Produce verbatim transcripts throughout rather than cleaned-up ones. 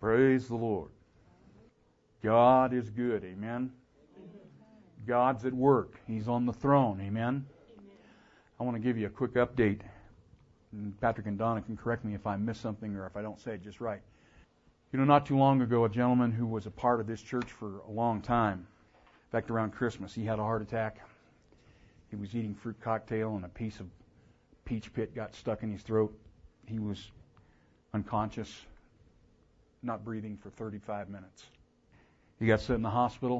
Praise the Lord. God is good. Amen. God's at work. He's on the throne. Amen. I want to give you a quick update. And Patrick and Donna can correct me if I miss something or if I don't say it just right. You know, not too long ago, a gentleman who was a part of this church for a long time, in fact, around Christmas, he had a heart attack. He was eating fruit cocktail and a piece of peach pit got stuck in his throat. He was unconscious, not breathing for thirty-five minutes. He got set in the hospital,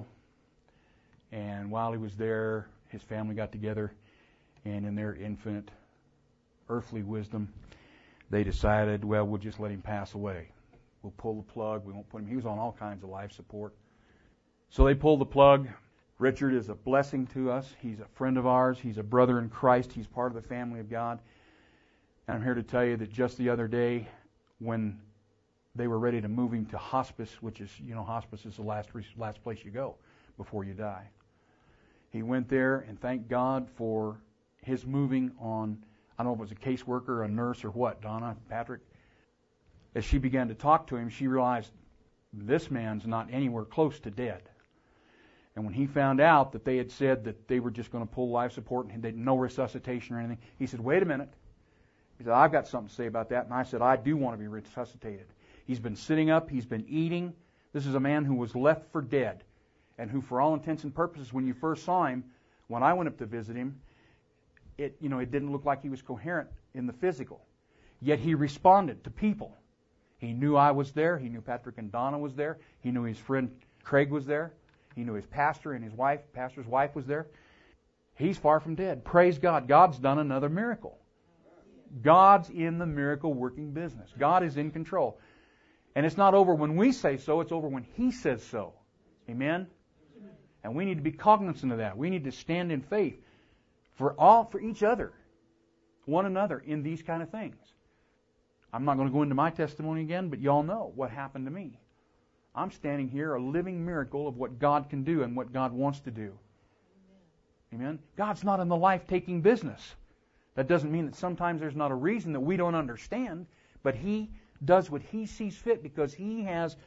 and while he was there, his family got together, and in their infinite earthly wisdom, they decided, well, we'll just let him pass away. We'll pull the plug. We won't put him. He was on all kinds of life support. So they pulled the plug. Richard is a blessing to us. He's a friend of ours. He's a brother in Christ. He's part of the family of God. And I'm here to tell you that just the other day, when they were ready to move him to hospice, which is, you know, hospice is the last last place you go before you die. He went there, and thank God for his moving on, I don't know if it was a caseworker, a nurse, or what, Donna, Patrick. As she began to talk to him, she realized this man's not anywhere close to dead. And when he found out that they had said that they were just going to pull life support and they no resuscitation or anything, he said, wait a minute. He said, I've got something to say about that. And I said, I do want to be resuscitated. He's been sitting up. He's been eating. This is a man who was left for dead and who, for all intents and purposes, when you first saw him, when I went up to visit him, it, you know, it didn't look like he was coherent in the physical. Yet he responded to people. He knew I was there. He knew Patrick and Donna was there. He knew his friend Craig was there. He knew his pastor and his wife, pastor's wife was there. He's far from dead. Praise God. God's done another miracle. God's in the miracle working business. God is in control. And it's not over when we say so, it's over when He says so. Amen? And we need to be cognizant of that. We need to stand in faith for all, for each other, one another in these kind of things. I'm not going to go into my testimony again, but y'all know what happened to me. I'm standing here, a living miracle of what God can do and what God wants to do. Amen? Amen? God's not in the life-taking business. That doesn't mean that sometimes there's not a reason that we don't understand, but He does what He sees fit because He has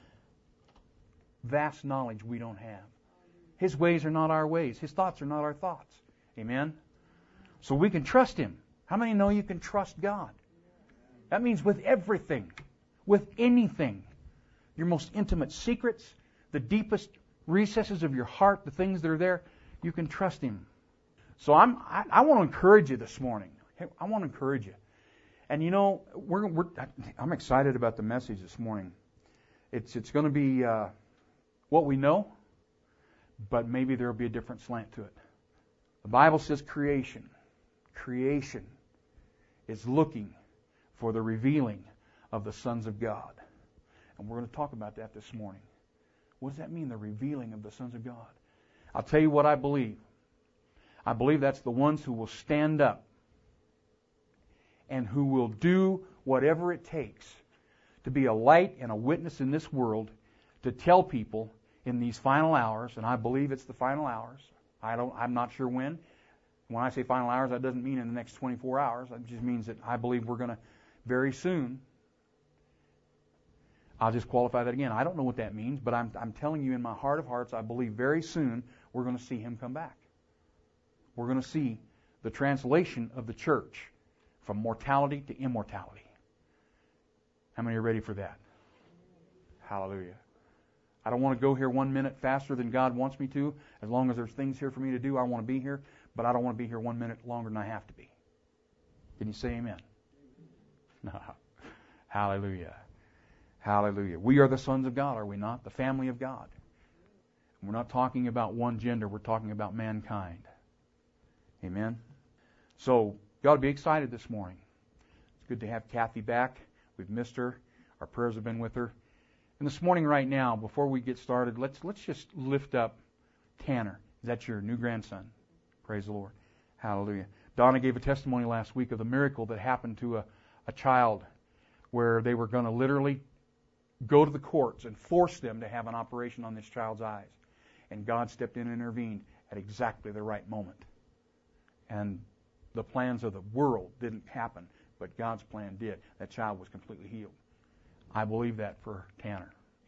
vast knowledge we don't have. His ways are not our ways. His thoughts are not our thoughts. Amen? So we can trust Him. How many know you can trust God? That means with everything, with anything. Your most intimate secrets, the deepest recesses of your heart, the things that are there, you can trust Him. So I'm, I, I want to encourage you this morning. I want to encourage you. And you know, we're, we're, I'm excited about the message this morning. It's, it's going to be uh, what we know, but maybe there will be a different slant to it. The Bible says creation. Creation is looking for the revealing of the sons of God. And we're going to talk about that this morning. What does that mean, the revealing of the sons of God? I'll tell you what I believe. I believe that's the ones who will stand up and who will do whatever it takes to be a light and a witness in this world, to tell people in these final hours, and I believe it's the final hours. I don't, I'm not sure when. When I say final hours, that doesn't mean in the next twenty-four hours. It just means that I believe we're going to very soon. I'll just qualify that again. I don't know what that means, but I'm, I'm telling you in my heart of hearts, I believe very soon we're going to see Him come back. We're going to see the translation of the church from mortality to immortality. How many are ready for that? Hallelujah. I don't want to go here one minute faster than God wants me to. As long as there's things here for me to do, I want to be here. But I don't want to be here one minute longer than I have to be. Can you say amen? No. Hallelujah. Hallelujah. We are the sons of God, are we not? The family of God. We're not talking about one gender. We're talking about mankind. Amen? So, you ought to be excited this morning. It's good to have Kathy back. We've missed her. Our prayers have been with her. And this morning right now, before we get started, let's let's just lift up Tanner. Is that your new grandson? Praise the Lord. Hallelujah. Donna gave a testimony last week of the miracle that happened to a, a child where they were going to literally go to the courts and force them to have an operation on this child's eyes. And God stepped in and intervened at exactly the right moment. And the plans of the world didn't happen, but God's plan did. That child was completely healed. I believe that for Tanner.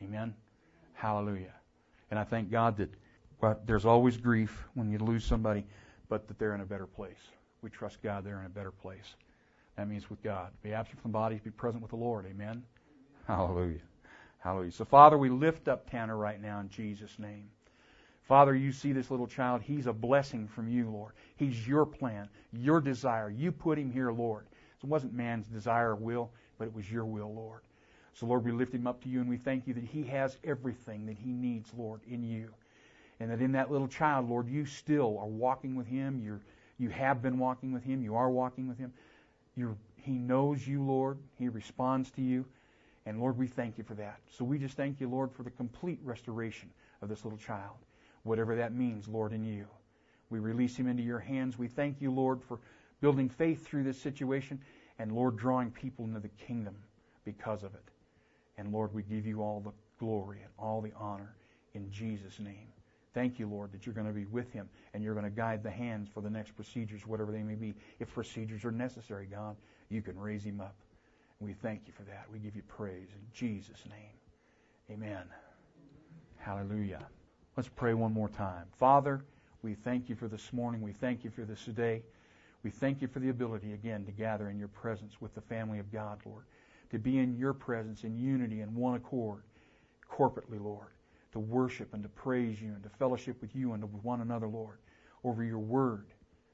Amen? Hallelujah. And I thank God that well, there's always grief when you lose somebody, but that they're in a better place. We trust God they're in a better place. That means with God. Be absent from the bodies, be present with the Lord. Amen? Hallelujah. Hallelujah. So, Father, we lift up Tanner right now in Jesus' name. Father, you see this little child. He's a blessing from you, Lord. He's your plan, your desire. You put him here, Lord. It wasn't man's desire or will, but it was your will, Lord. So, Lord, we lift him up to you, and we thank you that he has everything that he needs, Lord, in you. And that in that little child, Lord, you still are walking with him. You're, you have been walking with him. You are walking with him. You're, he knows you, Lord. He responds to you. And, Lord, we thank you for that. So we just thank you, Lord, for the complete restoration of this little child, whatever that means, Lord, in you. We release him into your hands. We thank you, Lord, for building faith through this situation and, Lord, drawing people into the kingdom because of it. And, Lord, we give you all the glory and all the honor in Jesus' name. Thank you, Lord, that you're going to be with him and you're going to guide the hands for the next procedures, whatever they may be. If procedures are necessary, God, you can raise him up. We thank you for that. We give you praise in Jesus' name. Amen. Hallelujah. Let's pray one more time. Father, we thank you for this morning. We thank you for this day. We thank you for the ability, again, to gather in your presence with the family of God, Lord. To be in your presence in unity and one accord, corporately, Lord. To worship and to praise you and to fellowship with you and with one another, Lord, over your word.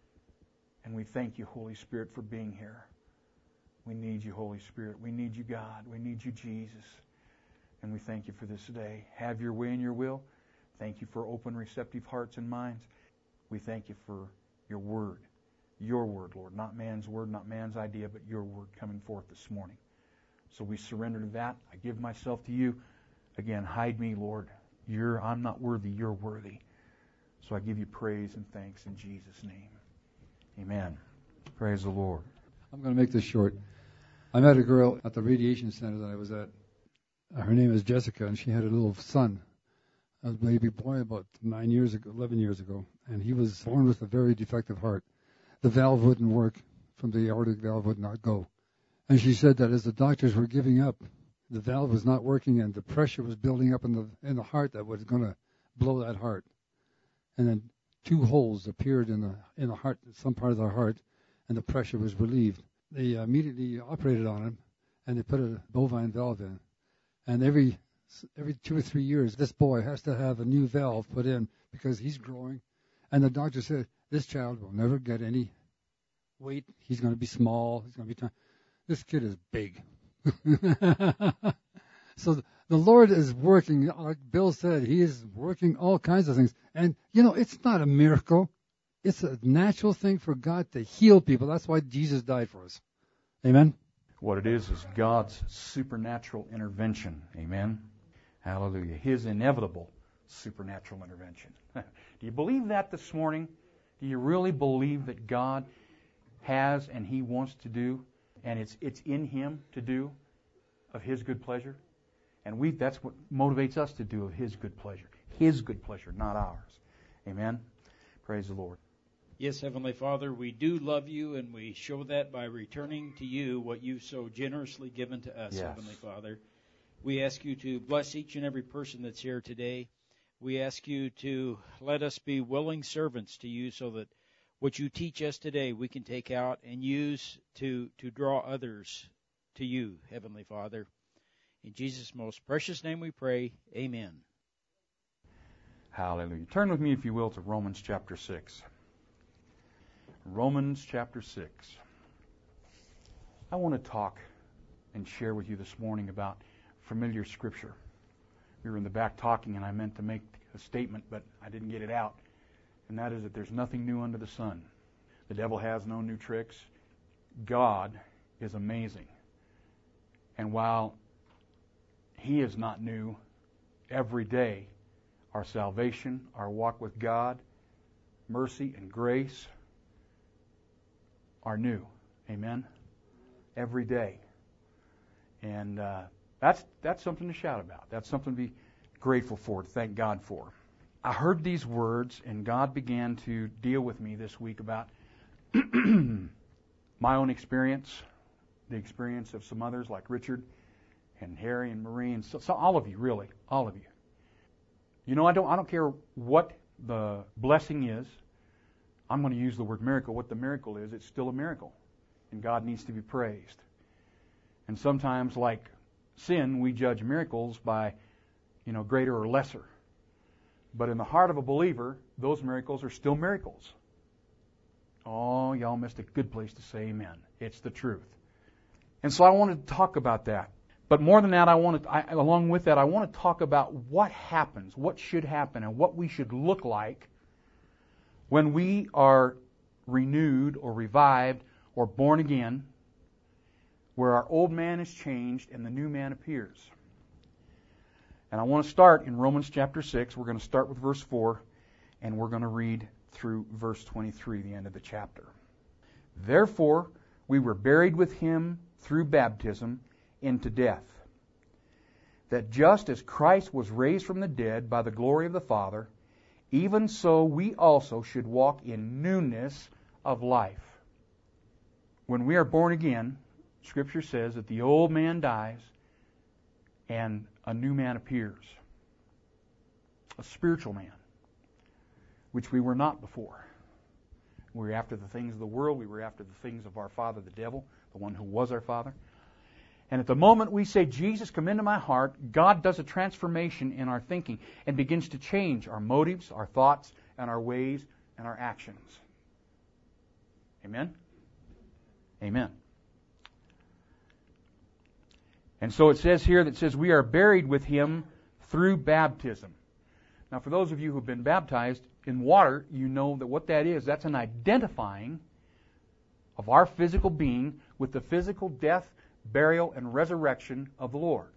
And we thank you, Holy Spirit, for being here. We need you, Holy Spirit. We need you, God. We need you, Jesus. And we thank you for this day. Have your way in your will. Thank you for open, receptive hearts and minds. We thank you for your word. Your word, Lord. Not man's word, not man's idea, but your word coming forth this morning. So we surrender to that. I give myself to you. Again, hide me, Lord. You're, I'm not worthy. You're worthy. So I give you praise and thanks in Jesus' name. Amen. Praise the Lord. I'm going to make this short. I met a girl at the radiation center that I was at. Her name is Jessica, and she had a little son, a baby boy, about nine years ago, eleven years ago, and he was born with a very defective heart. The valve wouldn't work, from the aortic valve would not go. And she said that as the doctors were giving up, the valve was not working, and the pressure was building up in the in the heart that was going to blow that heart. And then two holes appeared in the in the heart, some part of the heart, and the pressure was relieved. They immediately operated on him, and they put a bovine valve in. And every every two or three years, this boy has to have a new valve put in because he's growing. And the doctor said, this child will never get any weight. He's going to be small. He's going to be tiny. This kid is big. So the Lord is working, like Bill said, he is working all kinds of things. And, you know, it's not a miracle. It's a natural thing for God to heal people. That's why Jesus died for us. Amen? What it is is God's supernatural intervention. Amen? Hallelujah. His inevitable supernatural intervention. Do you believe that this morning? Do you really believe that God has and He wants to do, and it's it's in Him to do of His good pleasure? And we that's what motivates us to do of His good pleasure. His good pleasure, not ours. Amen? Praise the Lord. Yes, Heavenly Father, we do love you, and we show that by returning to you what you've so generously given to us, Yes. Heavenly Father. We ask you to bless each and every person that's here today. We ask you to let us be willing servants to you so that what you teach us today we can take out and use to, to draw others to you, Heavenly Father. In Jesus' most precious name we pray, amen. Hallelujah. Turn with me, if you will, to Romans chapter six. Romans chapter six. I want to talk and share with you this morning about familiar scripture. We were in the back talking, and I meant to make a statement, but I didn't get it out. And that is that there's nothing new under the sun. The devil has no new tricks. God is amazing. And while He is not new, every day our salvation, our walk with God, mercy and grace are new. Amen? Every day. And uh, that's that's something to shout about. That's something to be grateful for, to thank God for. I heard these words, and God began to deal with me this week about my own experience, the experience of some others like Richard, and Harry and Marie and so, so all of you, really, all of you. You know, I don't I don't care what the blessing is. I'm going to use the word miracle. What the miracle is, it's still a miracle. And God needs to be praised. And sometimes, like sin, we judge miracles by, you know, greater or lesser. But in the heart of a believer, those miracles are still miracles. Oh, y'all missed a good place to say amen. It's the truth. And so I wanted to talk about that. But more than that, I wanted, I, along with that, I want to talk about what happens, what should happen, and what we should look like when we are renewed or revived or born again, where our old man is changed and the new man appears. And I want to start in Romans chapter six. We're going to start with verse four, and we're going to read through verse twenty-three, the end of the chapter. Therefore, we were buried with him through baptism into death, that just as Christ was raised from the dead by the glory of the Father, even so we also should walk in newness of life. When we are born again, Scripture says that the old man dies and a new man appears. A spiritual man, which we were not before. We were after the things of the world. We were after the things of our father, the devil, the one who was our father. And at the moment we say, Jesus, come into my heart, God does a transformation in our thinking and begins to change our motives, our thoughts, and our ways, and our actions. Amen? Amen. And so it says here that it says we are buried with him through baptism. Now, for those of you who have been baptized in water, you know that what that is, that's an identifying of our physical being with the physical death, burial, and resurrection of the Lord.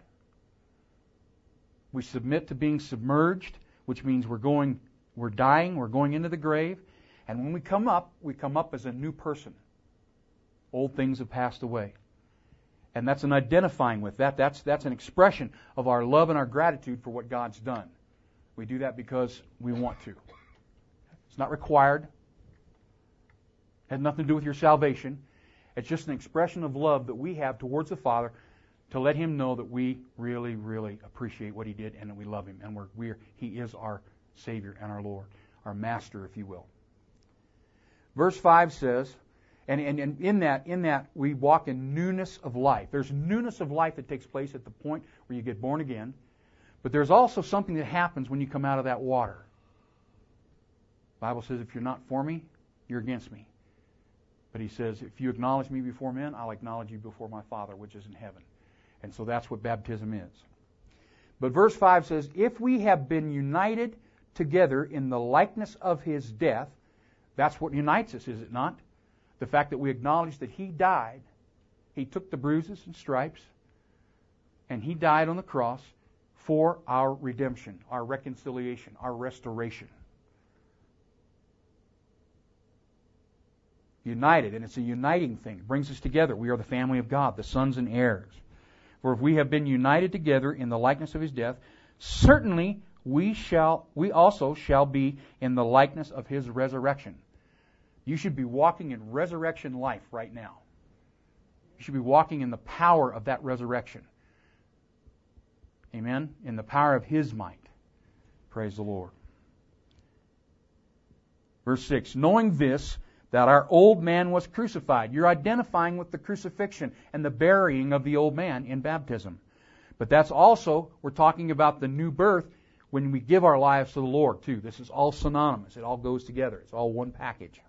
We submit to being submerged, which means we're going, we're dying, we're going into the grave, and when we come up, we come up as a new person. Old things have passed away. And that's an identifying with that. That's, that's an expression of our love and our gratitude for what God's done. We do that because we want to. It's not required. It has nothing to do with your salvation. It's just an expression of love that we have towards the Father to let Him know that we really, really appreciate what He did and that we love Him. And we're, we're, He is our Savior and our Lord, our Master, if you will. Verse five says, and, and, and in that, in that we walk in newness of life. There's newness of life that takes place at the point where you get born again. But there's also something that happens when you come out of that water. The Bible says, if you're not for me, you're against me. But He says, if you acknowledge me before men, I'll acknowledge you before my Father, which is in heaven. And so that's what baptism is. But verse five says, if we have been united together in the likeness of His death, that's what unites us, is it not? The fact that we acknowledge that He died. He took the bruises and stripes, and He died on the cross for our redemption, our reconciliation, our restoration. United, and it's a uniting thing. It brings us together. We are the family of God, the sons and heirs. For if we have been united together in the likeness of His death, certainly we shall, we also shall be in the likeness of His resurrection. You should be walking in resurrection life right now. You should be walking in the power of that resurrection. Amen? In the power of His might. Praise the Lord. Verse six, knowing this, that our old man was crucified. You're identifying with the crucifixion and the burying of the old man in baptism. But that's also, we're talking about the new birth when we give our lives to the Lord too. This is all synonymous. It all goes together. It's all one package.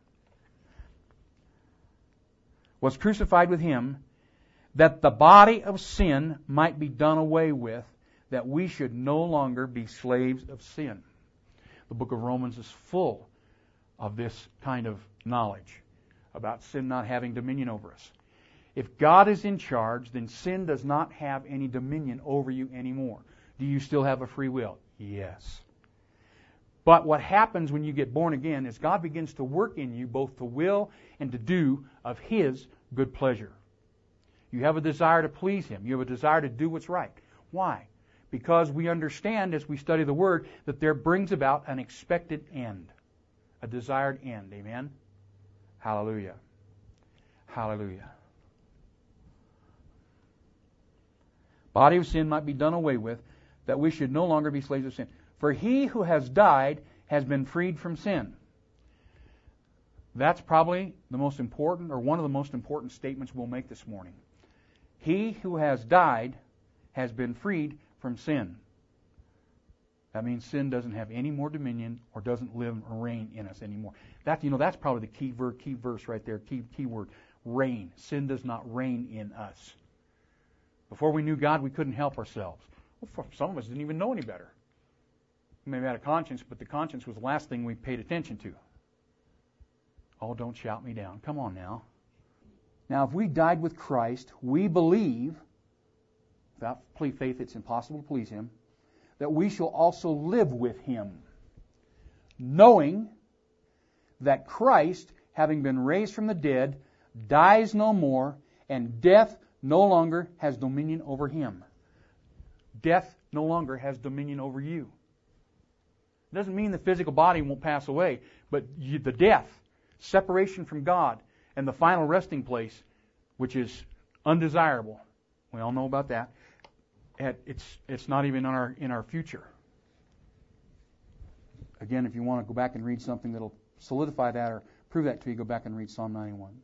Was crucified with Him, that the body of sin might be done away with, that we should no longer be slaves of sin. The book of Romans is full of this kind of knowledge about sin not having dominion over us. If God is in charge, then sin does not have any dominion over you anymore. Do you still have a free will? Yes. But what happens when you get born again is God begins to work in you both to will and to do of His good pleasure. You have a desire to please Him. You have a desire to do what's right. Why? Because we understand as we study the Word that there brings about an expected end. A desired end. Amen? Hallelujah. Hallelujah. body of sin might be done away with, that we should no longer be slaves of sin. For he who has died has been freed from sin. That's probably the most important, or one of the most important statements we'll make this morning. He who has died has been freed from sin. That means sin doesn't have any more dominion or doesn't live or reign in us anymore. That, you know, that's probably the key, ver- key verse right there, key, key word, reign. Sin does not reign in us. Before we knew God, we couldn't help ourselves. Well, some of us didn't even know any better. We may have had a conscience, but the conscience was the last thing we paid attention to. Oh, don't shout me down. Come on now. Now, if we died with Christ, we believe, without faith it's impossible to please Him, that we shall also live with Him, knowing that Christ, having been raised from the dead, dies no more, and death no longer has dominion over Him. Death no longer has dominion over you. It doesn't mean the physical body won't pass away, but you, the death, separation from God, and the final resting place, which is undesirable. We all know about that. It's it's not even in our in our future. Again, if you want to go back and read something that'll solidify that or prove that to you, go back and read Psalm ninety-one.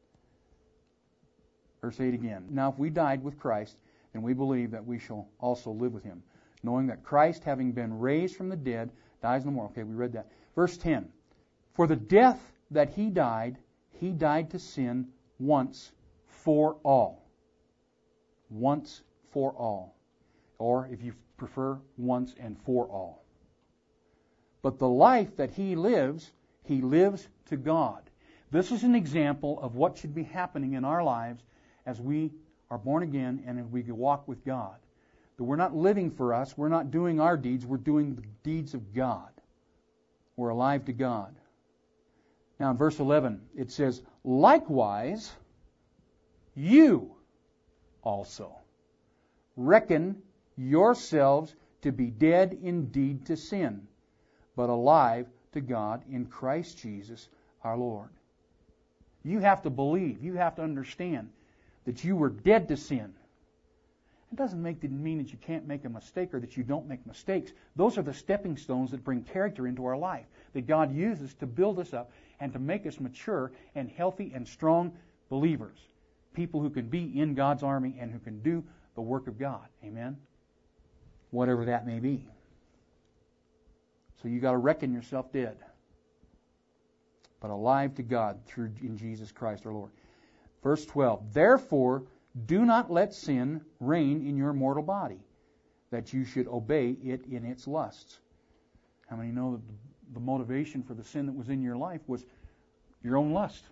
Verse eight again. Now if we died with Christ, then we believe that we shall also live with Him, knowing that Christ, having been raised from the dead, dies no more. Okay, we read that. Verse ten. For the death that He died, He died to sin once for all. Once for all. Or, if you prefer, once and for all. But the life that He lives, He lives to God. This is an example of what should be happening in our lives as we are born again and as we walk with God. That we're not living for us, we're not doing our deeds, we're doing the deeds of God. We're alive to God. Now in verse eleven, it says, likewise, you also reckon yourselves to be dead indeed to sin, but alive to God in Christ Jesus our Lord. You have to believe, you have to understand that you were dead to sin. It doesn't make it mean that you can't make a mistake or that you don't make mistakes. Those are the stepping stones that bring character into our life, that God uses to build us up and to make us mature and healthy and strong believers. People who can be in God's army and who can do the work of God. Amen? Whatever that may be. So you got to reckon yourself dead, but alive to God through in Jesus Christ our Lord. Verse twelve, therefore do not let sin reign in your mortal body, that you should obey it in its lusts. How many know that the motivation for the sin that was in your life was your own lust?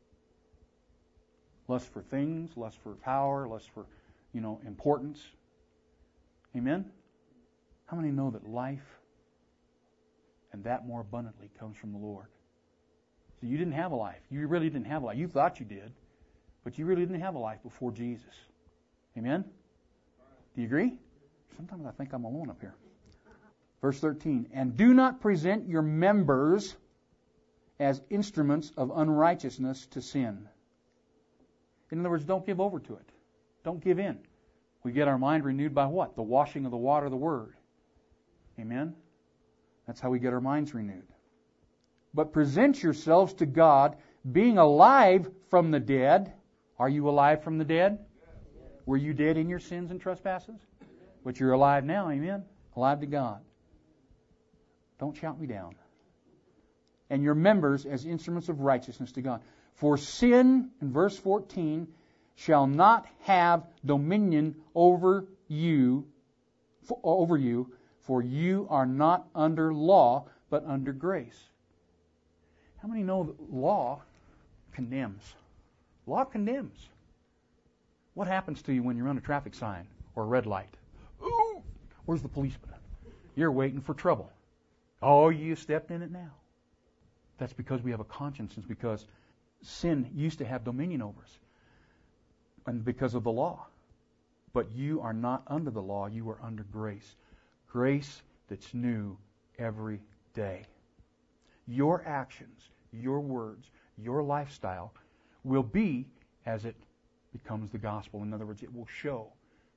Lust for things, lust for power, lust for, you know, importance. Amen? How many know that life and that more abundantly comes from the Lord? So you didn't have a life. You really didn't have a life. You thought you did, but you really didn't have a life before Jesus. Amen? Do you agree? Sometimes I think I'm alone up here. Verse thirteen, and do not present your members as instruments of unrighteousness to sin. In other words, don't give over to it. Don't give in. We get our mind renewed by what? The washing of the water of the Word. Amen? That's how we get our minds renewed. But present yourselves to God, being alive from the dead. Are you alive from the dead? Were you dead in your sins and trespasses? But you're alive now, amen? Alive to God. Don't shout me down. And your members as instruments of righteousness to God. For sin, in verse fourteen, shall not have dominion over you, for, over you, for you are not under law, but under grace. How many know that law condemns? Law condemns. What happens to you when you're on a traffic sign or a red light? Ooh, where's the policeman? You're waiting for trouble. Oh, you stepped in it now. That's because we have a conscience. It's because sin used to have dominion over us. And because of the law. But you are not under the law. You are under grace. Grace that's new every day. Your actions, your words, your lifestyle will be as it becomes the gospel. In other words, it will show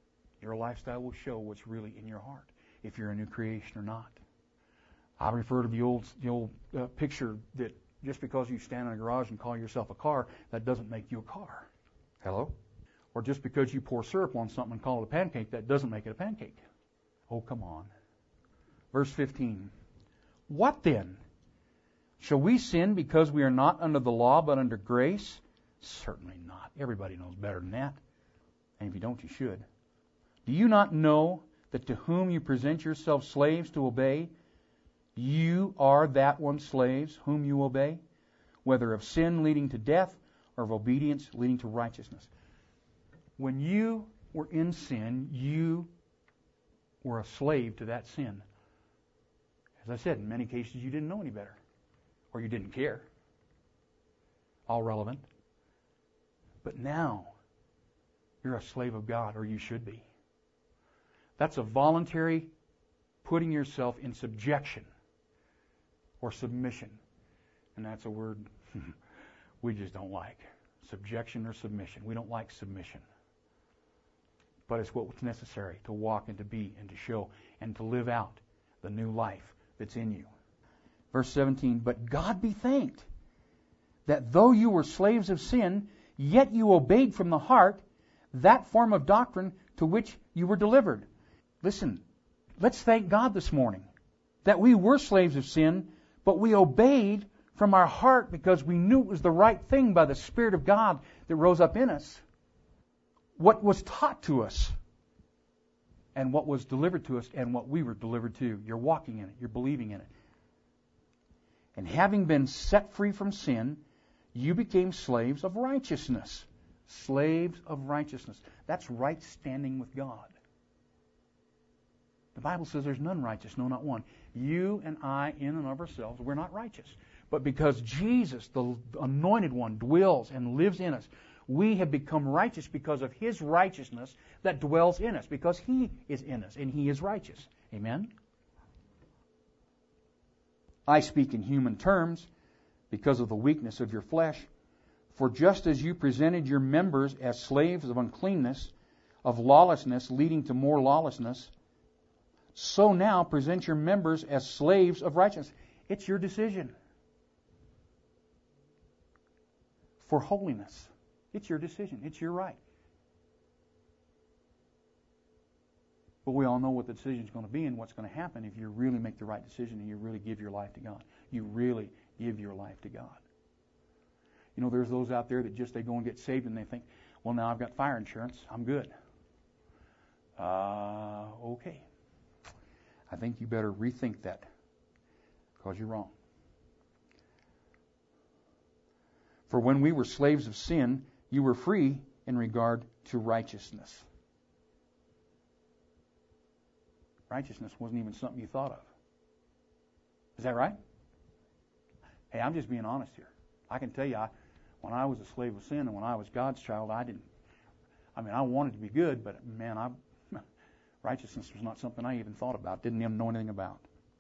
Your lifestyle will show what's really in your heart, if you're a new creation or not. I refer to the old the old uh, picture that just because you stand in a garage and call yourself a car, that doesn't make you a car. Hello? Or just because you pour syrup on something and call it a pancake, that doesn't make it a pancake. Oh, come on. Verse fifteen. What then? Shall we sin because we are not under the law but under grace? Certainly not. Everybody knows better than that. And if you don't, you should. Do you not know that to whom you present yourselves slaves to obey, you are that one slaves whom you obey, whether of sin leading to death or of obedience leading to righteousness? When you were in sin, you were a slave to that sin. As I said, in many cases you didn't know any better, or you didn't care. All relevant. But now, you're a slave of God, or you should be. That's a voluntary putting yourself in subjection or submission. And that's a word we just don't like. Subjection or submission. We don't like submission. But it's what's necessary to walk and to be and to show and to live out the new life that's in you. Verse seventeen, but God be thanked that though you were slaves of sin, yet you obeyed from the heart that form of doctrine to which you were delivered. Listen, let's thank God this morning that we were slaves of sin, but we obeyed from our heart because we knew it was the right thing by the Spirit of God that rose up in us. What was taught to us and what was delivered to us and what we were delivered to. You're walking in it. You're believing in it. And having been set free from sin, you became slaves of righteousness. Slaves of righteousness. That's right standing with God. The Bible says there's none righteous, no, not one. You and I, in and of ourselves, we're not righteous. But because Jesus, the anointed one, dwells and lives in us, we have become righteous because of His righteousness that dwells in us, because He is in us and He is righteous. Amen? I speak in human terms because of the weakness of your flesh. For just as you presented your members as slaves of uncleanness, of lawlessness leading to more lawlessness, so now present your members as slaves of righteousness. It's your decision. For holiness. It's your decision. It's your right. But we all know what the decision is going to be and what's going to happen if you really make the right decision and you really give your life to God. You really give your life to God. You know, there's those out there that just, they go and get saved and they think, well, now I've got fire insurance. I'm good. Uh, okay. I think you better rethink that because you're wrong. For when we were slaves of sin, you were free in regard to righteousness. Righteousness wasn't even something you thought of. Is that right? Hey, I'm just being honest here. I can tell you, I, when I was a slave of sin and when I was God's child, I didn't, I mean, I wanted to be good, but man, I, righteousness was not something I even thought about, didn't even know anything about.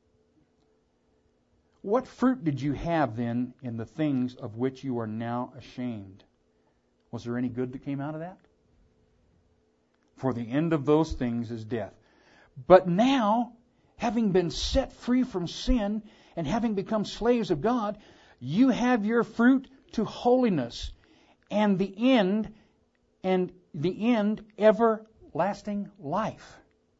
What fruit did you have then in the things of which you are now ashamed? Was there any good that came out of that? For the end of those things is death. But now, having been set free from sin and having become slaves of God, you have your fruit to holiness, and the end, and the end, everlasting life.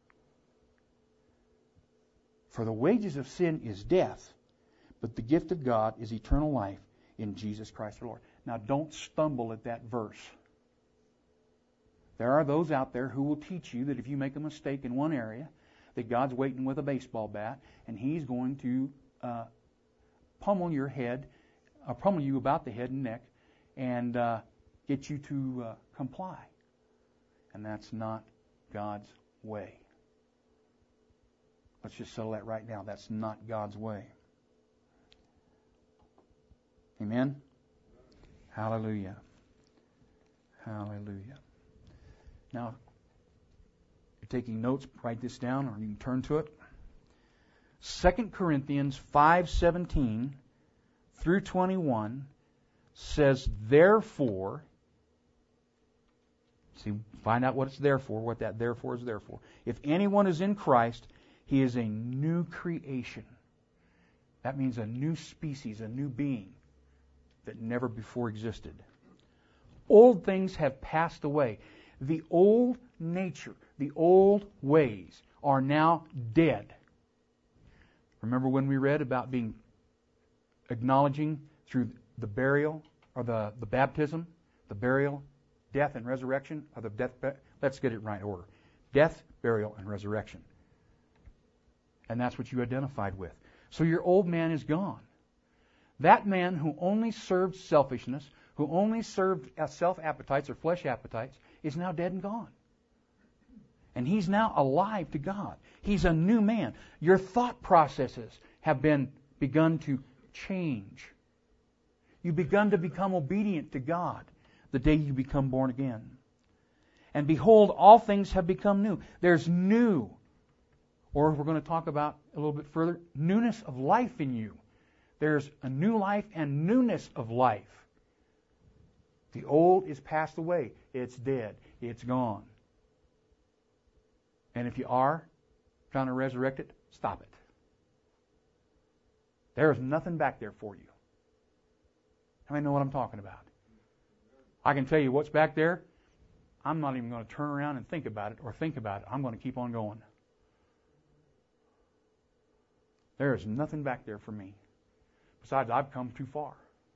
For the wages of sin is death, but the gift of God is eternal life in Jesus Christ our Lord. Now, don't stumble at that verse. There are those out there who will teach you that if you make a mistake in one area, that God's waiting with a baseball bat and He's going to uh, pummel your head, uh, pummel you about the head and neck, and uh, get you to uh, comply. And that's not God's way. Let's just settle that right now. That's not God's way. Amen? Hallelujah. Hallelujah. Now, if you're taking notes, write this down, or you can turn to it. Second Corinthians five seventeen through twenty-one says, therefore, See, find out what it's there for, what that therefore is there for. If anyone is in Christ, he is a new creation. That means a new species, a new being that never before existed. Old things have passed away. The old nature, the old ways are now dead. Remember when we read about being acknowledging through the burial or the, the baptism, the burial, death, and resurrection of the death. Let's get it in right order. Death, burial, and resurrection. And that's what you identified with. So your old man is gone. That man who only served selfishness, who only served self-appetites or flesh appetites, is now dead and gone. And he's now alive to God. He's a new man. Your thought processes have been begun to change. You've begun to become obedient to God the day you become born again. And behold, all things have become new. There's new, or we're going to talk about a little bit further, newness of life in you. There's a new life and newness of life. The old is passed away. It's dead. It's gone. And if you are trying to resurrect it, stop it. There is nothing back there for you. How many know what I'm talking about? I can tell you what's back there. I'm not even going to turn around and think about it or think about it. I'm going to keep on going. There is nothing back there for me. Besides, I've come too far.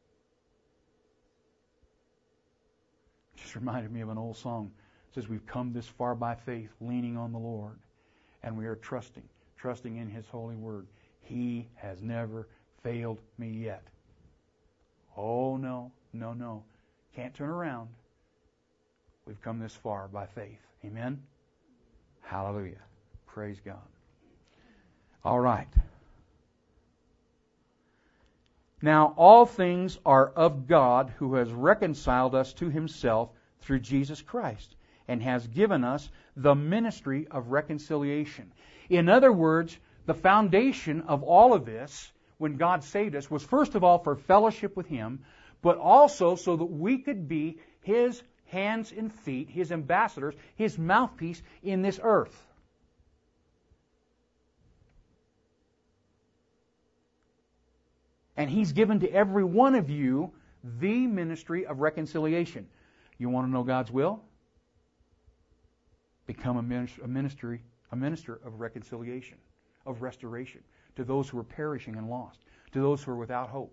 It just reminded me of an old song. It says, we've come this far by faith, leaning on the Lord. And we are trusting, trusting in His holy word. He has never failed me yet. Oh, no, no, no. Can't turn around. We've come this far by faith. Amen? Hallelujah. Praise God. All right. Now, all things are of God, who has reconciled us to Himself through Jesus Christ, and has given us the ministry of reconciliation. In other words, the foundation of all of this, when God saved us, was first of all for fellowship with Him, but also so that we could be His hands and feet, His ambassadors, His mouthpiece in this earth. And He's given to every one of you the ministry of reconciliation. You want to know God's will? Become a ministry, a ministry, a minister of reconciliation, of restoration, to those who are perishing and lost, to those who are without hope.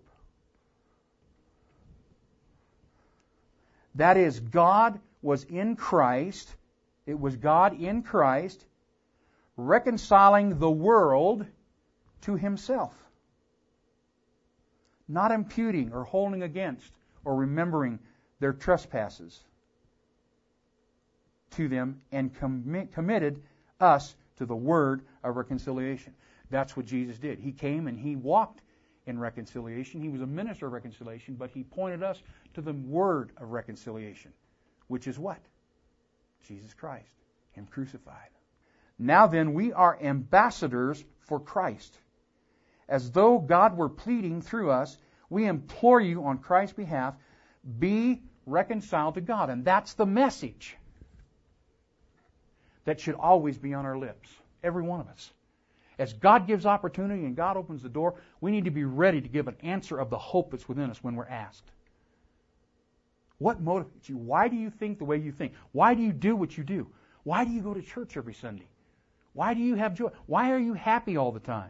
That is, God was in Christ. It was God in Christ reconciling the world to Himself, not imputing or holding against or remembering their trespasses to them, and commit, committed us to the word of reconciliation. That's what Jesus did. He came and He walked in reconciliation. He was a minister of reconciliation, but He pointed us to the word of reconciliation, which is what? Jesus Christ, Him crucified. Now then, we are ambassadors for Christ. As though God were pleading through us, we implore you on Christ's behalf, be reconciled to God. And that's the message that should always be on our lips, every one of us. As God gives opportunity and God opens the door, we need to be ready to give an answer of the hope that's within us when we're asked. What motivates you? Why do you think the way you think? Why do you do what you do? Why do you go to church every Sunday? Why do you have joy? Why are you happy all the time?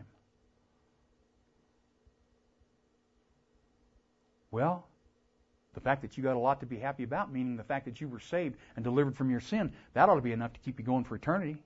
Well, the fact that you got a lot to be happy about, meaning the fact that you were saved and delivered from your sin, that ought to be enough to keep you going for eternity.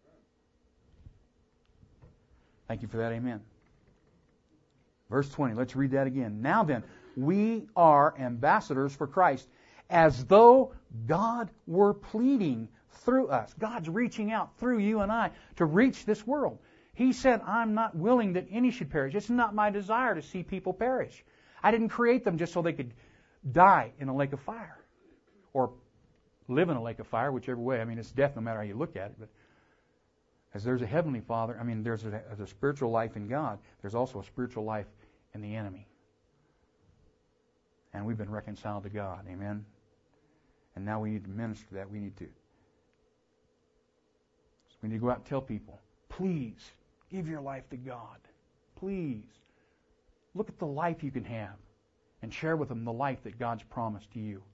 Thank you for that. Amen. Verse twenty. Let's read that again. Now then, we are ambassadors for Christ, as though God were pleading through us. God's reaching out through you and I to reach this world. He said, I'm not willing that any should perish. It's not my desire to see people perish. I didn't create them just so they could die in a lake of fire or live in a lake of fire, whichever way. I mean, it's death no matter how you look at it. But as there's a heavenly Father, I mean, there's a, there's a spiritual life in God. There's also a spiritual life in the enemy. And we've been reconciled to God. Amen. And now we need to minister that. We need to. So we need to go out and tell people, please, give your life to God. Please. Look at the life you can have and share with them the life that God's promised to you.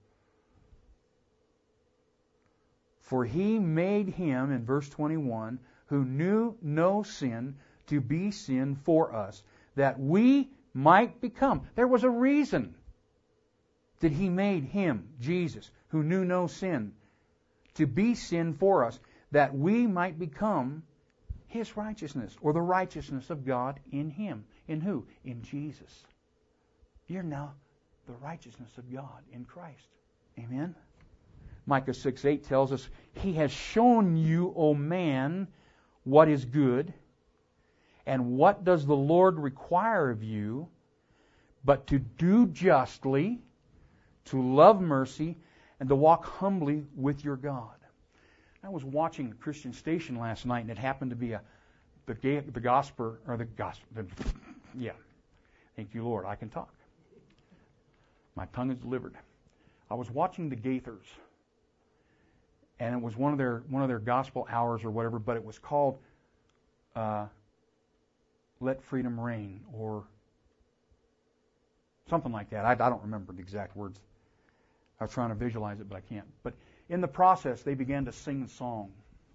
For He made Him, in verse twenty-one, who knew no sin, to be sin for us, that we might become. There was a reason that He made Him, Jesus, who knew no sin, to be sin for us, that we might become His righteousness, or the righteousness of God in Him. In who? In Jesus. You're now the righteousness of God in Christ. Amen? Micah six eight tells us, He has shown you, O man, what is good, and what does the Lord require of you, but to do justly, to love mercy, and to walk humbly with your God. I was watching a Christian station last night, and it happened to be a the the gospel or the gospel. The, yeah, thank you, Lord. I can talk. My tongue is delivered. I was watching the Gaithers, and it was one of their one of their gospel hours or whatever, but it was called uh, "Let Freedom Reign" or something like that. I, I don't remember the exact words. I was trying to visualize it, but I can't. But in the process, they began to sing a song.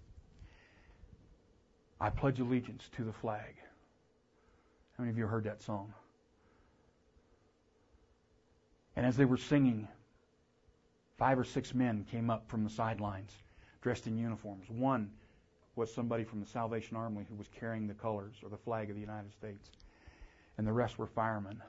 I pledge allegiance to the flag. How many of you heard that song? And as they were singing, five or six men came up from the sidelines, dressed in uniforms. One was somebody from the Salvation Army who was carrying the colors or the flag of the United States. And the rest were firemen.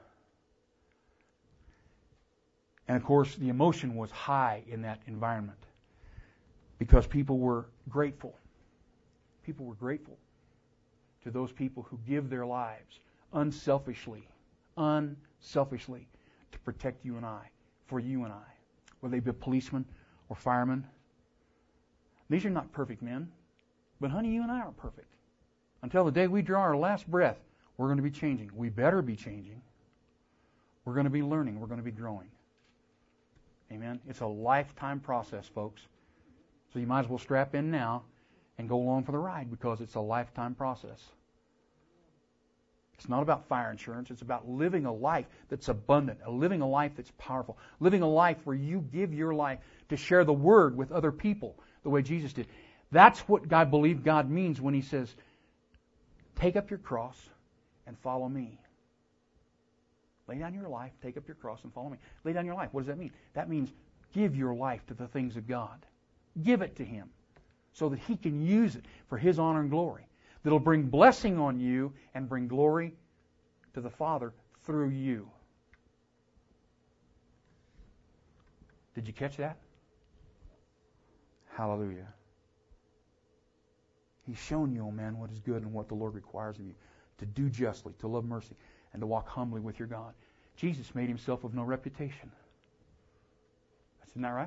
And of course, the emotion was high in that environment because people were grateful. People were grateful to those people who give their lives unselfishly, unselfishly to protect you and I, for you and I, whether they be policemen or firemen. These are not perfect men, but honey, you and I aren't perfect. Until the day we draw our last breath, we're going to be changing. We better be changing. We're going to be learning. We're going to be growing. Amen. It's a lifetime process, folks. So you might as well strap in now and go along for the ride because it's a lifetime process. It's not about fire insurance. It's about living a life that's abundant, a living a life that's powerful, living a life where you give your life to share the Word with other people the way Jesus did. That's what I believe God means when He says, take up your cross and follow me. Lay down your life, take up your cross, and follow me. Lay down your life. What does that mean? That means give your life to the things of God. Give it to Him so that He can use it for His honor and glory. That'll bring blessing on you and bring glory to the Father through you. Did you catch that? Hallelujah. He's shown you, oh man, what is good and what the Lord requires of you. To do justly, to love mercy, and to walk humbly with your God. Jesus made Himself of no reputation. Isn't that right?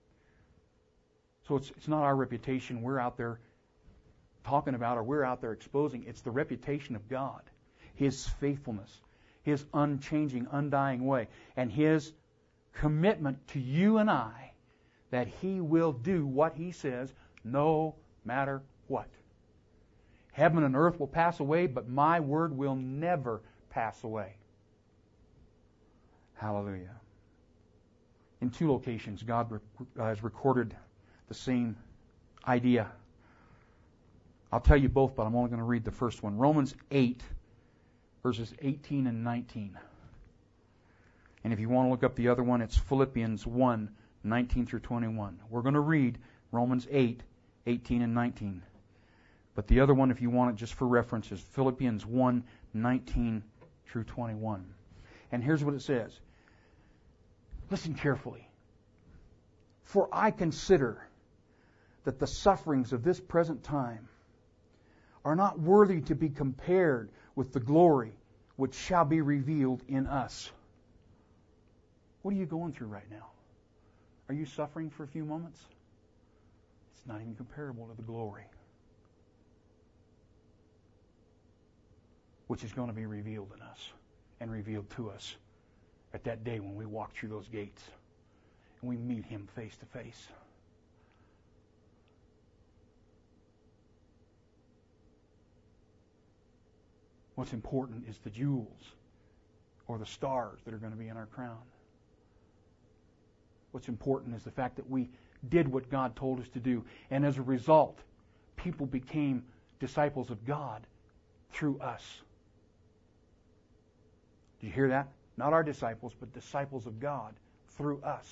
So it's, it's not our reputation we're out there talking about or we're out there exposing. It's the reputation of God. His faithfulness. His unchanging, undying way. And His commitment to you and I that He will do what He says no matter what. Heaven and earth will pass away, but my word will never pass away. Hallelujah. In two locations, God has recorded the same idea. I'll tell you both, but I'm only going to read the first one. Romans eight, verses eighteen and nineteen. And if you want to look up the other one, it's Philippians one, nineteen through twenty-one. We're going to read Romans eight, eighteen and nineteen. But the other one, if you want it just for reference, is Philippians one, nineteen through twenty-one. And here's what it says. Listen carefully. For I consider that the sufferings of this present time are not worthy to be compared with the glory which shall be revealed in us. What are you going through right now? Are you suffering for a few moments? It's not even comparable to the glory which is going to be revealed in us and revealed to us at that day when we walk through those gates and we meet Him face to face. What's important is the jewels or the stars that are going to be in our crown. What's important is the fact that we did what God told us to do. And as a result, people became disciples of God through us. Do you hear that? Not our disciples, but disciples of God through us.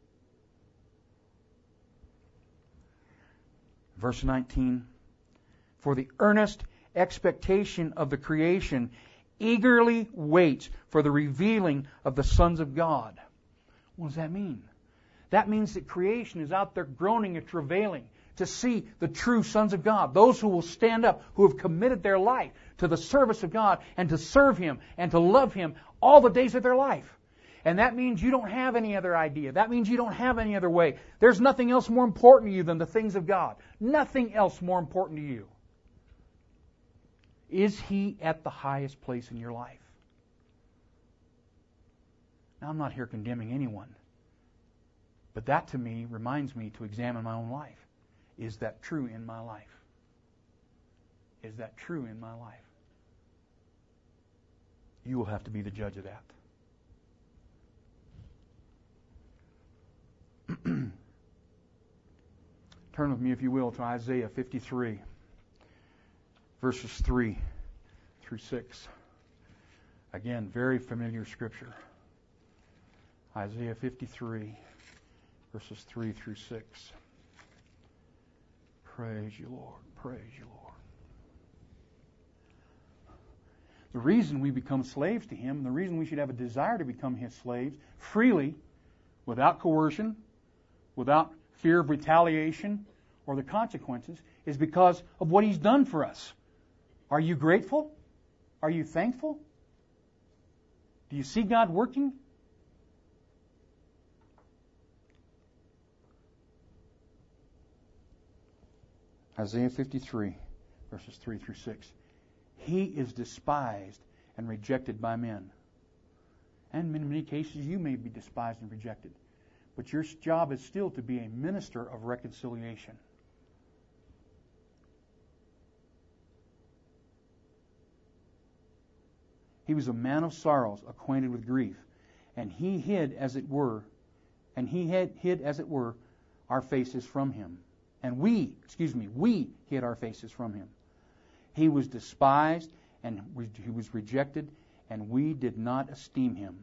Verse nineteen, for the earnest expectation of the creation eagerly waits for the revealing of the sons of God. What does that mean? That means that creation is out there groaning and travailing to see the true sons of God, those who will stand up, who have committed their life to the service of God and to serve Him and to love Him all the days of their life. And that means you don't have any other idea. That means you don't have any other way. There's nothing else more important to you than the things of God. Nothing else more important to you. Is He at the highest place in your life? Now, I'm not here condemning anyone. But that to me reminds me to examine my own life. Is that true in my life? Is that true in my life? You will have to be the judge of that. Turn with me, if you will, to Isaiah fifty-three, verses three through six. Again, very familiar scripture. Isaiah fifty-three, verses three through six. Praise you, Lord. Praise you, Lord. The reason we become slaves to Him, the reason we should have a desire to become His slaves freely, without coercion, without fear of retaliation or the consequences, is because of what He's done for us. Are you grateful? Are you thankful? Do you see God working? Isaiah fifty-three, verses three through six. He is despised and rejected by men. And in many cases you may be despised and rejected. But your job is still to be a minister of reconciliation. He was a man of sorrows, acquainted with grief. And He hid, as it were, and He had hid, as it were, our faces from Him. And we, excuse me, we hid our faces from Him. He was despised, and He was rejected, and we did not esteem Him.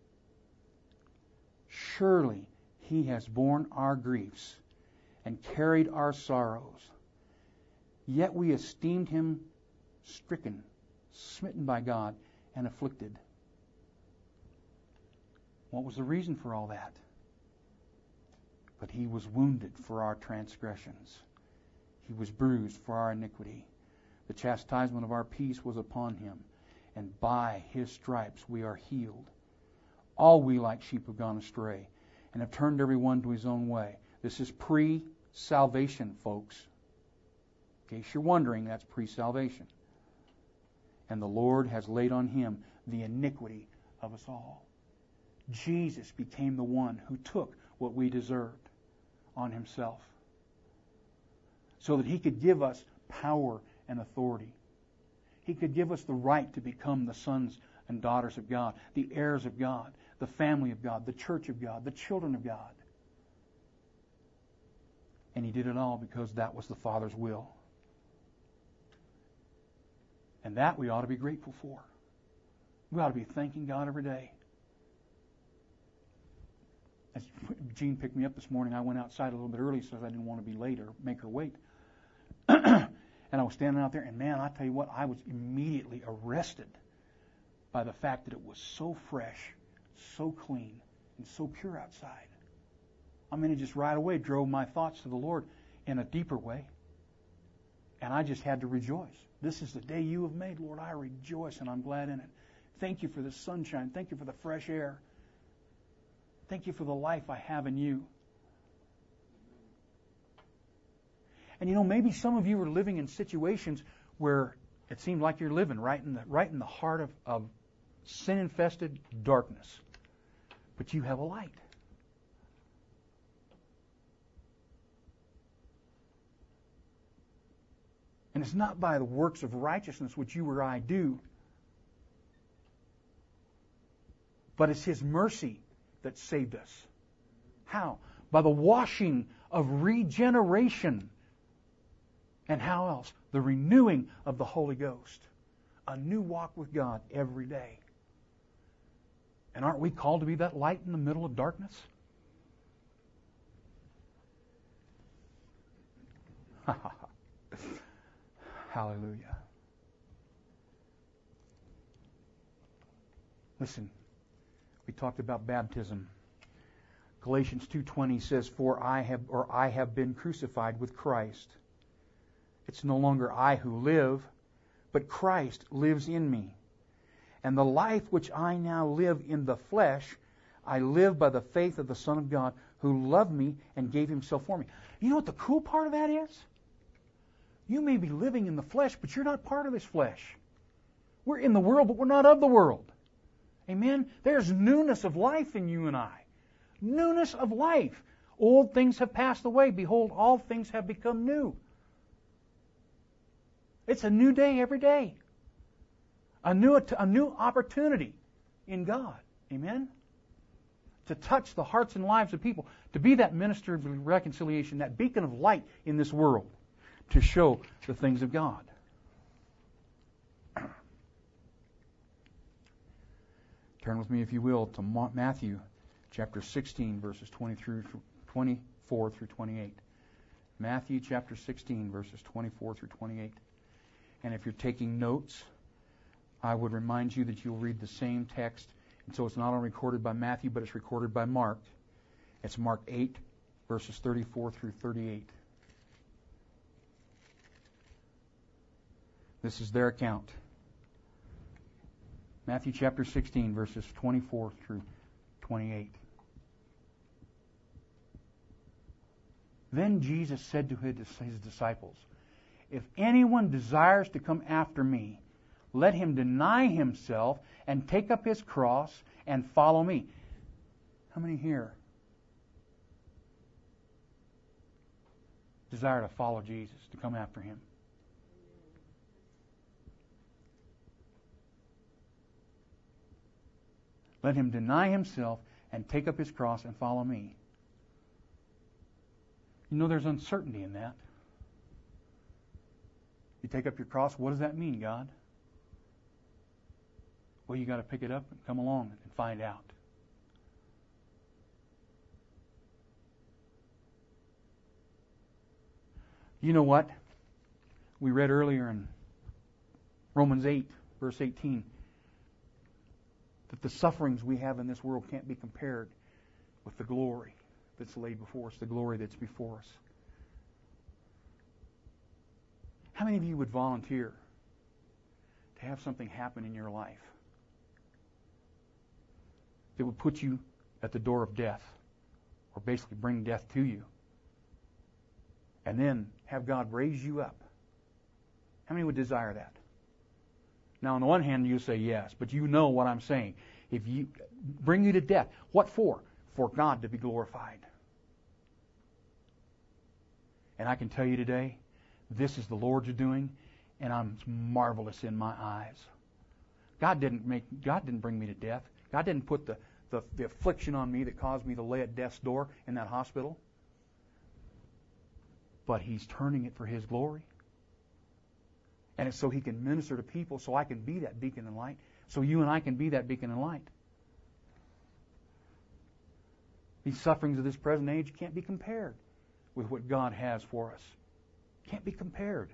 Surely He has borne our griefs and carried our sorrows. Yet we esteemed Him stricken, smitten by God, and afflicted. What was the reason for all that? But He was wounded for our transgressions. He was bruised for our iniquity. The chastisement of our peace was upon Him, and by His stripes we are healed. All we like sheep have gone astray, and have turned every one to his own way. This is pre-salvation, folks. In case you're wondering, that's pre-salvation. And the Lord has laid on Him the iniquity of us all. Jesus became the one who took what we deserved on Himself, so that He could give us power and authority. He could give us the right to become the sons and daughters of God, the heirs of God, the family of God, the church of God, the children of God. And He did it all because that was the Father's will. And that we ought to be grateful for. We ought to be thanking God every day. As Jean picked me up this morning, I went outside a little bit early, so I didn't want to be late or make her wait. And I was standing out there, and man, I tell you what, I was immediately arrested by the fact that it was so fresh, so clean, and so pure outside. I mean, it just right away drove my thoughts to the Lord in a deeper way. And I just had to rejoice. This is the day You have made, Lord. I rejoice, and I'm glad in it. Thank You for the sunshine. Thank You for the fresh air. Thank You for the life I have in You. And you know, maybe some of you are living in situations where it seems like you're living right in the right in the heart of, of sin-infested darkness. But you have a light. And it's not by the works of righteousness which you or I do, but it's His mercy that saved us. How? By the washing of regeneration. And how else? The renewing of the Holy Ghost. A new walk with God every day. And aren't we called to be that light in the middle of darkness? Hallelujah. Listen, we talked about baptism. Galatians two twenty says, "For I have or I have been crucified with Christ. It's no longer I who live, but Christ lives in me. And the life which I now live in the flesh, I live by the faith of the Son of God, who loved me and gave Himself for me." You know what the cool part of that is? You may be living in the flesh, but you're not part of this flesh. We're in the world, but we're not of the world. Amen? There's newness of life in you and I. Newness of life. Old things have passed away. Behold, all things have become new. It's a new day every day. A new, a new opportunity in God. Amen? To touch the hearts and lives of people. To be that minister of reconciliation, that beacon of light in this world. To show the things of God. Turn with me, if you will, to Matthew chapter sixteen, verses twenty through twenty-four through twenty-eight. Matthew chapter sixteen, verses twenty-four through twenty-eight. And if you're taking notes, I would remind you that you'll read the same text. And so it's not only recorded by Matthew, but it's recorded by Mark. It's Mark eight, verses thirty-four through thirty-eight. This is their account. Matthew chapter sixteen, verses twenty-four through twenty-eight. Then Jesus said to his disciples, "If anyone desires to come after me, let him deny himself and take up his cross and follow me." How many here desire to follow Jesus, to come after Him? Let him deny himself and take up his cross and follow me. You know there's uncertainty in that. You take up your cross, what does that mean, God? Well, you got to pick it up and come along and find out. You know what? We read earlier in Romans eight, verse eighteen, that the sufferings we have in this world can't be compared with the glory that's laid before us, the glory that's before us. How many of you would volunteer to have something happen in your life that would put you at the door of death, or basically bring death to you, and then have God raise you up? How many would desire that? Now, on the one hand, you say yes, but you know what I'm saying. If you bring you to death, what for? For God to be glorified. And I can tell you today, this is the Lord's doing, and I'm marvelous in my eyes. God didn't make. God didn't bring me to death. God didn't put the, the, the affliction on me that caused me to lay at death's door in that hospital. But He's turning it for His glory. And it's so He can minister to people, so I can be that beacon and light, so you and I can be that beacon and light. These sufferings of this present age can't be compared with what God has for us. Can't be compared.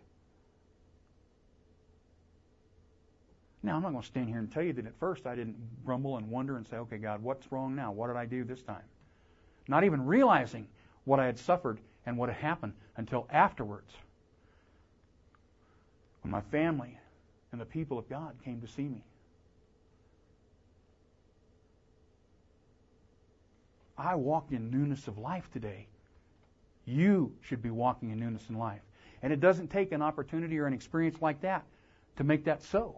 Now, I'm not going to stand here and tell you that at first I didn't grumble and wonder and say, okay, God, what's wrong now? What did I do this time? Not even realizing what I had suffered and what had happened until afterwards, when my family and the people of God came to see me. I walk in newness of life today. You should be walking in newness in life. And it doesn't take an opportunity or an experience like that to make that so.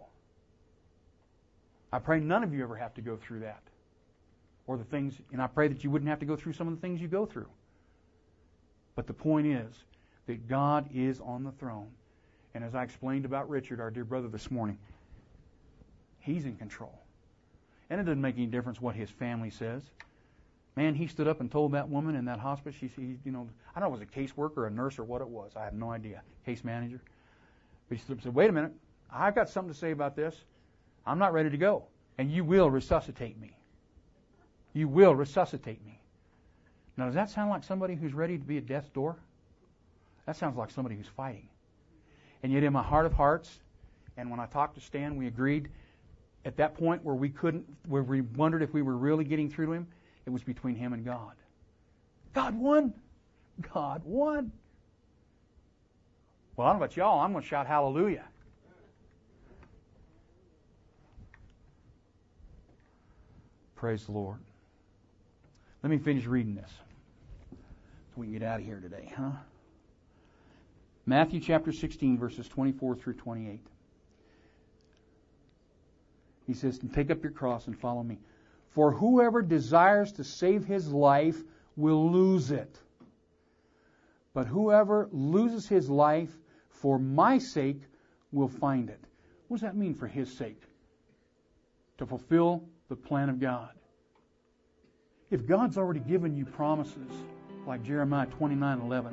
I pray none of you ever have to go through that. Or the things, and I pray that you wouldn't have to go through some of the things you go through. But the point is that God is on the throne. And as I explained about Richard, our dear brother, this morning, he's in control. And it doesn't make any difference what his family says. Man, he stood up and told that woman in that hospice, she, she you know, I don't know if it was a caseworker, a nurse, or what it was. I have no idea. Case manager. But he stood up and said, wait a minute, I've got something to say about this. I'm not ready to go. And you will resuscitate me. You will resuscitate me. Now, does that sound like somebody who's ready to be at death's door? That sounds like somebody who's fighting. And yet in my heart of hearts, and when I talked to Stan, we agreed at that point where we couldn't, where we wondered if we were really getting through to him, it was between him and God. God won. God won. Well, I don't know about y'all, I'm going to shout hallelujah. Praise the Lord. Let me finish reading this so we can get out of here today, huh? Matthew chapter sixteen, verses twenty-four through twenty-eight. He says, take up your cross and follow me. For whoever desires to save his life will lose it. But whoever loses his life for my sake will find it. What does that mean for his sake? To fulfill the plan of God. If God's already given you promises, like Jeremiah twenty-nine eleven,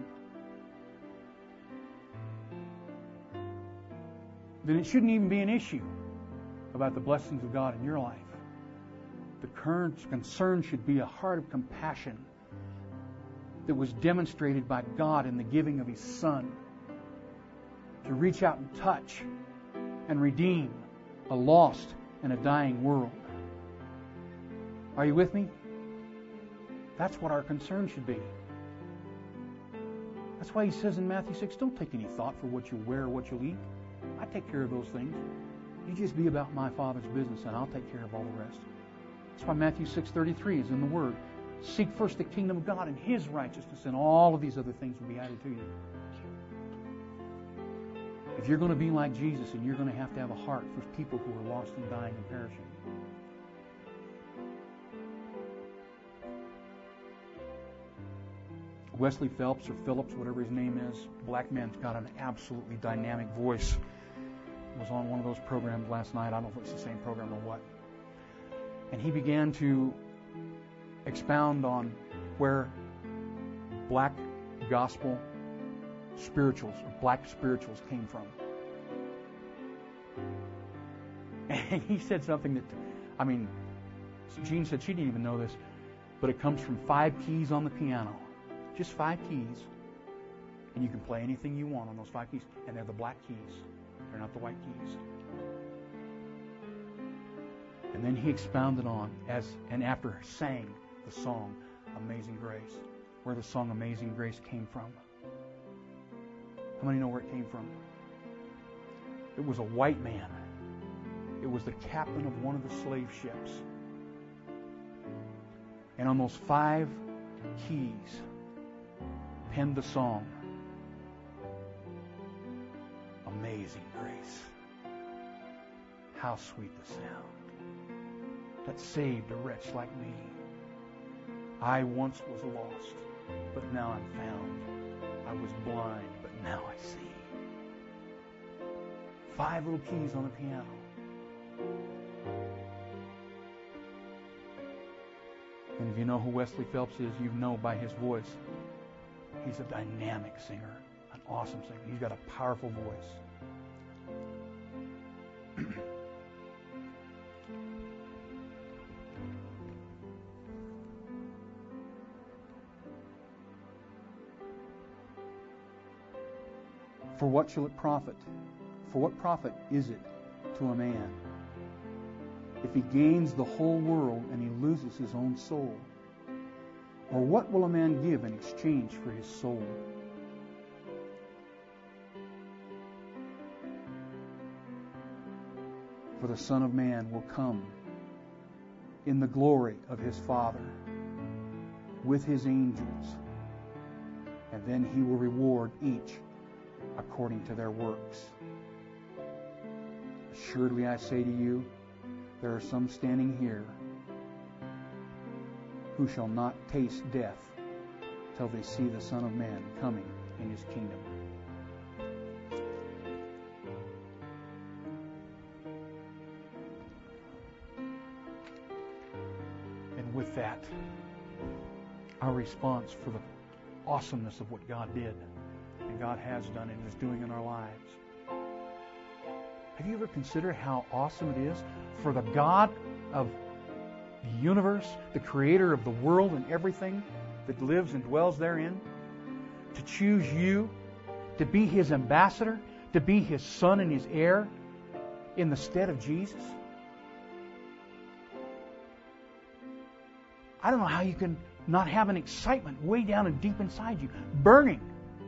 then it shouldn't even be an issue about the blessings of God in your life. The current concern should be a heart of compassion that was demonstrated by God in the giving of His Son to reach out and touch and redeem a lost and a dying world. Are you with me? That's what our concern should be. That's why He says in Matthew six, don't take any thought for what you'll wear or what you'll eat. I take care of those things. You just be about my Father's business and I'll take care of all the rest. That's why Matthew six thirty-three is in the Word. Seek first the kingdom of God and His righteousness, and all of these other things will be added to you. If you're going to be like Jesus, and you're going to have to have a heart for people who are lost and dying and perishing. Wesley Phelps, or Phillips, whatever his name is, black man's got an absolutely dynamic voice. Was on one of those programs last night. I don't know if it's the same program or what. And he began to expound on where black gospel spirituals or black spirituals came from. And he said something that, I mean, Jean said she didn't even know this, but it comes from five keys on the piano. Just five keys. And you can play anything you want on those five keys. And they're the black keys. They're not the white keys. And then he expounded on, as and after sang the song Amazing Grace, where the song Amazing Grace came from. How many know where it came from? It was a white man. It was the captain of one of the slave ships. And on those five keys, penned the song Amazing Grace. How sweet the sound that saved a wretch like me. I once was lost, but now I'm found. I was blind, but now I see. Five little keys on the piano. And if you know who Wesley Phelps is, you know by his voice. He's a dynamic singer, an awesome singer. He's got a powerful voice. For what shall it profit? For what profit is it to a man if he gains the whole world and he loses his own soul? Or what will a man give in exchange for his soul? For the Son of Man will come in the glory of his Father with his angels, and then he will reward each according to their works. Assuredly I say to you, there are some standing here who shall not taste death till they see the Son of Man coming in His kingdom. with that, our response for the awesomeness of what God did and God has done and is doing in our lives. Have you ever considered how awesome it is for the God of the universe, the creator of the world and everything that lives and dwells therein, to choose you to be His ambassador, to be His son and His heir in the stead of Jesus? I don't know how you can not have an excitement way down and deep inside you, burning.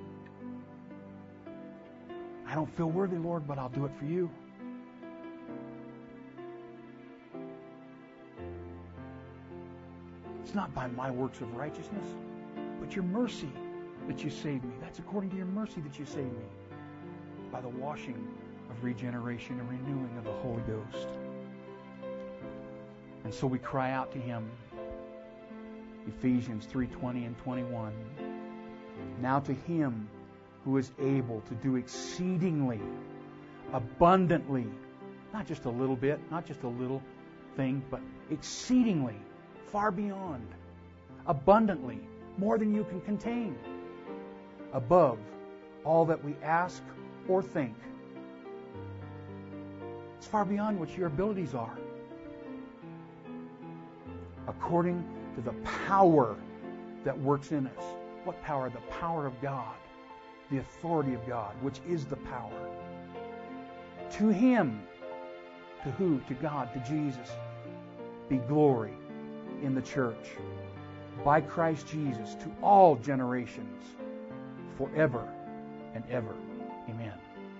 I don't feel worthy, Lord, but I'll do it for you. It's not by my works of righteousness, but your mercy that you saved me. That's according to your mercy that you saved me. By the washing of regeneration and renewing of the Holy Ghost. And so we cry out to Him. Ephesians three twenty and twenty-one. Now to Him who is able to do exceedingly, abundantly, not just a little bit, not just a little thing, but exceedingly, far beyond, abundantly, more than you can contain, above all that we ask or think. It's far beyond what your abilities are. According to the power that works in us. What power? The power of God. The authority of God, which is the power. To Him, to who? To God, to Jesus, be glory in the church, by Christ Jesus, to all generations, forever and ever. Amen.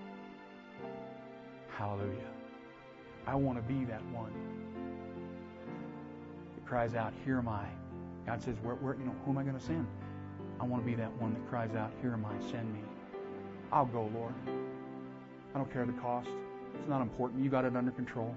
Hallelujah. I want to be that one that cries out, "Here am I." God says, "Where, where, you know, who am I going to send?" I want to be that one that cries out, "Here am I, send me." I'll go, Lord. I don't care the cost. It's not important. You got it under control.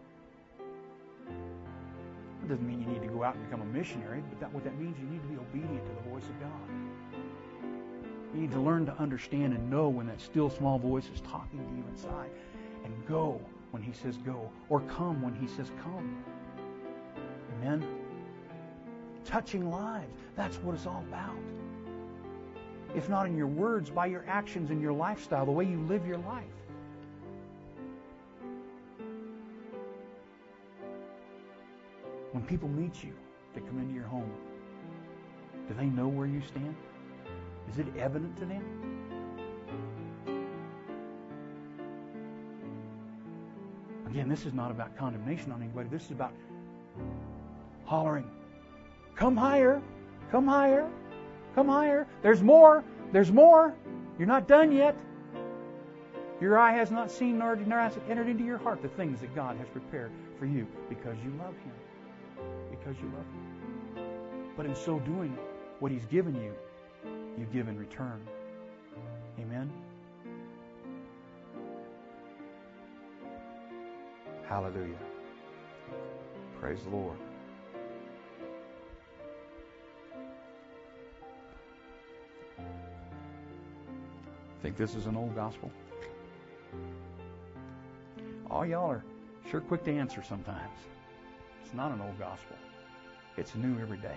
It doesn't mean you need to go out and become a missionary, but that, what that means, you need to be obedient to the voice of God. You need to learn to understand and know when that still small voice is talking to you inside, and go when He says go, or come when He says come. Amen? Touching lives. That's what it's all about. If not in your words, by your actions and your lifestyle, the way you live your life. When people meet you, they come into your home, do they know where you stand? Is it evident to them? Again, this is not about condemnation on anybody. This is about hollering, "Come higher, come higher, come higher. There's more, there's more. You're not done yet. Your eye has not seen nor has it entered into your heart the things that God has prepared for you because you love Him. Because you love Him. But in so doing, what He's given you, you give in return. Amen? Hallelujah. Praise the Lord. Think this is an old gospel? Oh, y'all are sure quick to answer sometimes. It's not an old gospel. It's new every day.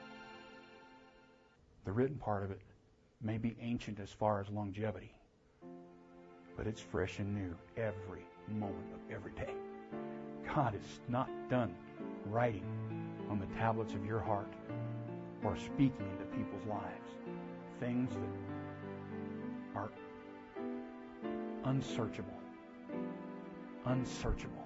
The written part of it may be ancient as far as longevity, but it's fresh and new every moment of every day. God is not done writing on the tablets of your heart or speaking into people's lives things that are unsearchable. Unsearchable.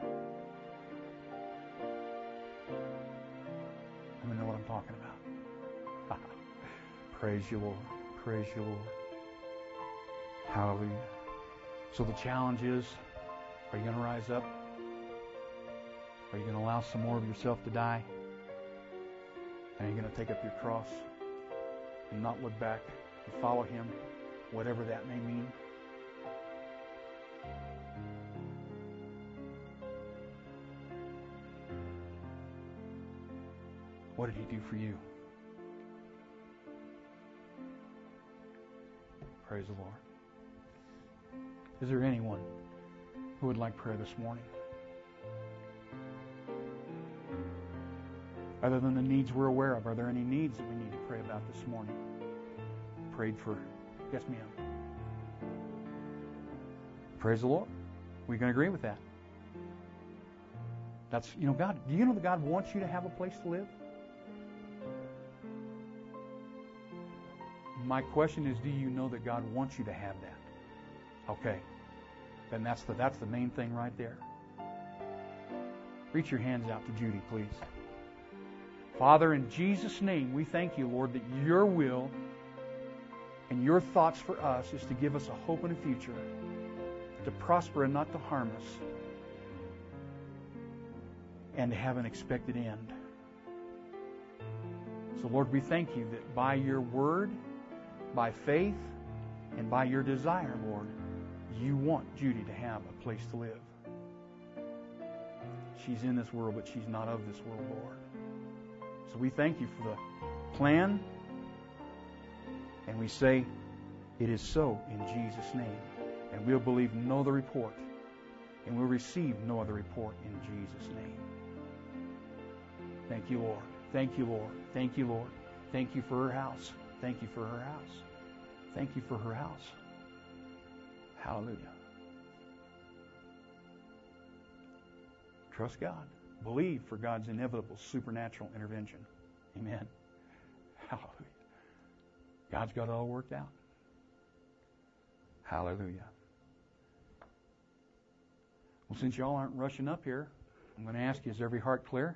I mean, know what I'm talking about. Praise you, Lord. Praise you, Lord. Hallelujah. So the challenge is, are you going to rise up? Are you going to allow some more of yourself to die? And are you going to take up your cross and not look back and follow Him, whatever that may mean? What did He do for you? Praise the Lord. Is there anyone who would like prayer this morning? Other than the needs we're aware of, are there any needs that we need to pray about this morning? Prayed for. Yes, ma'am. Praise the Lord. We can agree with that. That's, you know, God, do you know that God wants you to have a place to live? My question is, do you know that God wants you to have that? Okay. Then that's the that's the main thing right there. Reach your hands out to Judy, please. Father, in Jesus' name, we thank you, Lord, that your will and your thoughts for us is to give us a hope and a future, to prosper and not to harm us, and to have an expected end. So, Lord, we thank you that by your word, by faith, and by your desire, Lord, you want Judy to have a place to live. She's in this world, but she's not of this world, Lord. So we thank you for the plan, and we say, it is so in Jesus' name. And we'll believe no other report, and we'll receive no other report in Jesus' name. Thank you, Lord. Thank you, Lord. Thank you, Lord. Thank you for her house. Thank you for her house. Thank you for her house. Hallelujah. Trust God. Believe for God's inevitable supernatural intervention. Amen. Hallelujah. God's got it all worked out. Hallelujah. Well, since y'all aren't rushing up here, I'm going to ask you, is every heart clear?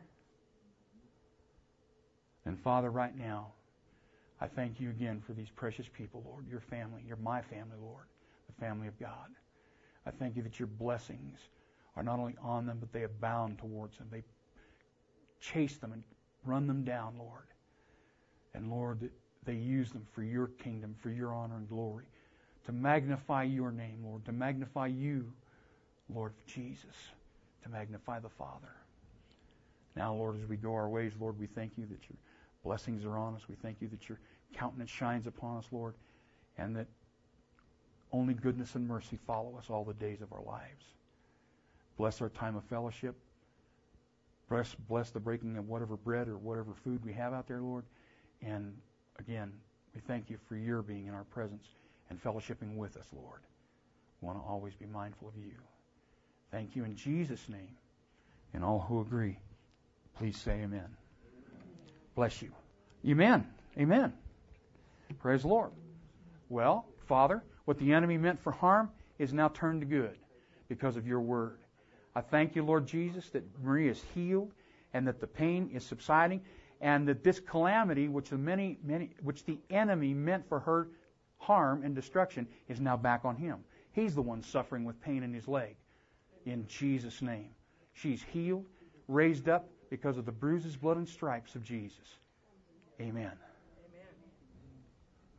And Father, right now, I thank you again for these precious people, Lord, your family. You're my family, Lord, the family of God. I thank you that your blessings are not only on them, but they abound towards them. They chase them and run them down, Lord. And Lord, that they use them for your kingdom, for your honor and glory, to magnify your name, Lord, to magnify you, Lord Jesus, to magnify the Father. Now, Lord, as we go our ways, Lord, we thank you that your blessings are on us. We thank you that your countenance shines upon us, Lord, and that only goodness and mercy follow us all the days of our lives. Bless our time of fellowship. Bless, bless the breaking of whatever bread or whatever food we have out there, Lord. And again, we thank you for your being in our presence and fellowshipping with us, Lord. We want to always be mindful of you. Thank you in Jesus' name. And all who agree, please say amen. Bless you. Amen. Amen. Praise the Lord. Well, Father, what the enemy meant for harm is now turned to good because of your word. I thank you, Lord Jesus, that Maria is healed and that the pain is subsiding and that this calamity, which the many, many, which the enemy meant for her harm and destruction, is now back on him. He's the one suffering with pain in his leg. In Jesus' name. She's healed, raised up because of the bruises, blood, and stripes of Jesus. Amen.